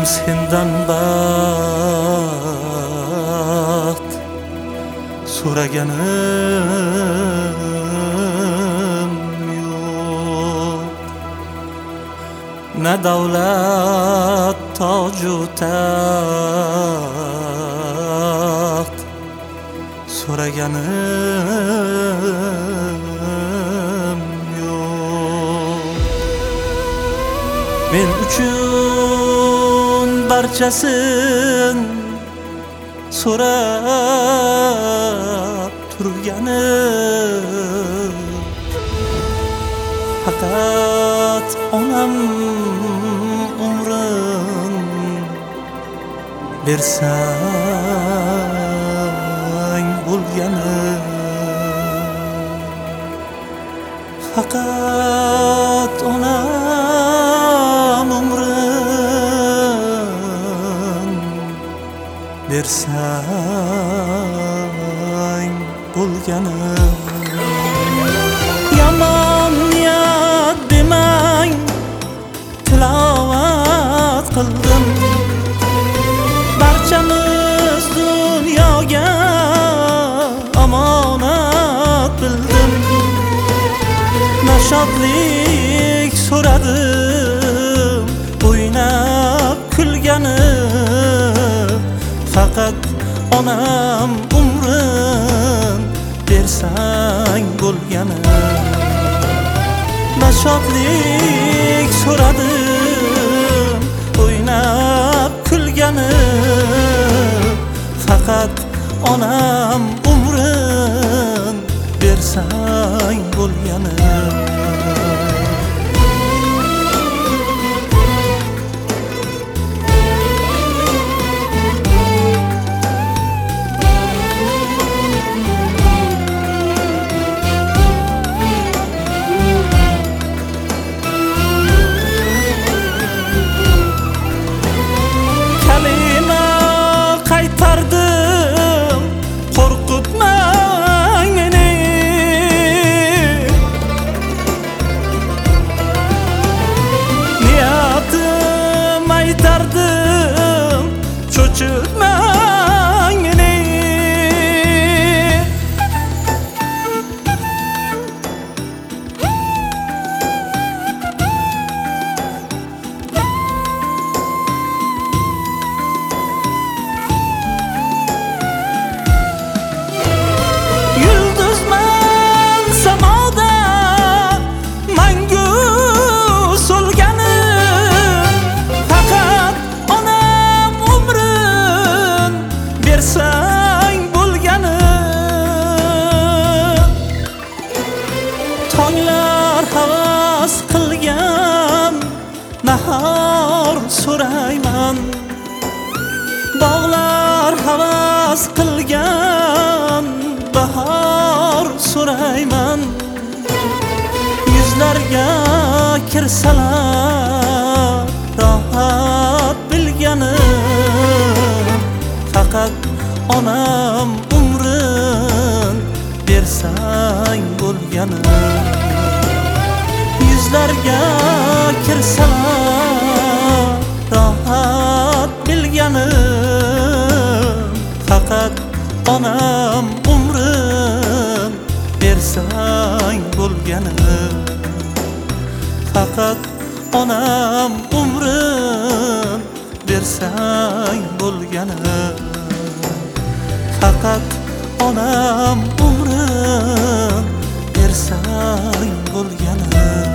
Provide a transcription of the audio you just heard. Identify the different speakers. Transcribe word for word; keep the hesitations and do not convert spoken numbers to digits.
Speaker 1: sendan baxt so'raganim yo'q. Na davlat toju taxt so'raganim yo'q. Men uchun barchasin so'rab turganim, faqat onam umrin bersang bo'lganim. Faqat onam umrin bersang bo'lganim. Yomon niyat demang, tilovat qildim. Barchamiz dunyoga omonat bildim. Nashodlik so'radim, o'ynab kulganim. Faqat onam umrin bersang bo'lganim. Nashodlik so'radim, o'ynab kulganim. Faqat onam umrin bersang bo'lganim. Tonglar havas qilgan nahor so'rayman. Bog'lar havas qilgan bahor so'rayman. Yuzlarga kirsalar rohat bilganim. Faqat onam umrin bersang bo'lganim. Yuzlarga kirsalar rohat bilganim. Faqat onam umrin bersang bo'lganim. Faqat onam umrin bersang bo'lganim. Faqat onam umrin bersang bo'lganim.